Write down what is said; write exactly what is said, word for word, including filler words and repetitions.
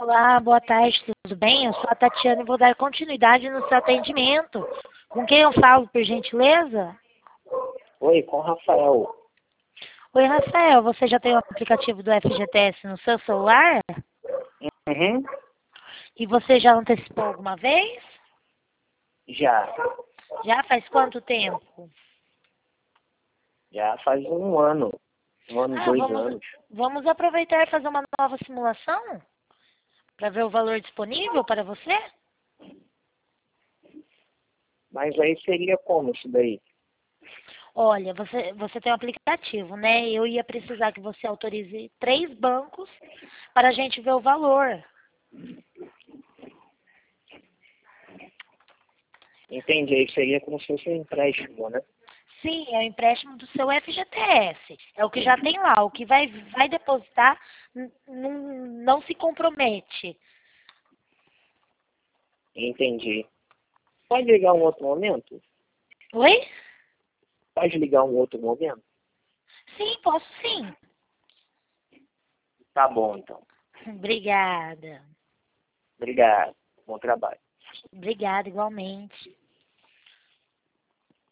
Olá, boa tarde, tudo bem? Eu sou a Tatiana e vou dar continuidade no seu atendimento. Com quem eu falo, por gentileza? Oi, com o Rafael. Oi, Rafael, você já tem o aplicativo do F G T S no seu celular? Uhum, E você já antecipou alguma vez? já. Já faz quanto tempo? Já faz um ano. Um ano, Ah, dois vamos, anos. vamos aproveitar e fazer uma nova simulação para ver o valor disponível para você? Mas aí seria como isso daí? Olha, você, você tem um aplicativo, né? Eu ia precisar que você autorize três bancos para a gente ver o valor. Entendi, aí seria como se fosse um empréstimo, né? Sim, é o empréstimo do seu F G T S. É o que já tem lá. O que vai, vai depositar n- n- não se compromete. Entendi. Pode ligar um outro momento? Oi? Pode ligar um outro momento? Sim, posso sim. Tá bom, então. Obrigada. Obrigado. Bom trabalho. Obrigada igualmente.